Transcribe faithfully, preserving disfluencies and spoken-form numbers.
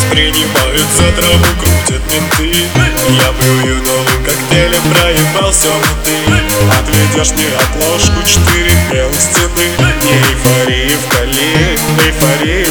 принимают за траву, крутят менты. Я плюю новым коктейлем, проебал все ты. Отведешь мне отложку, четыре белых стены. Не эйфории вдали, эйфории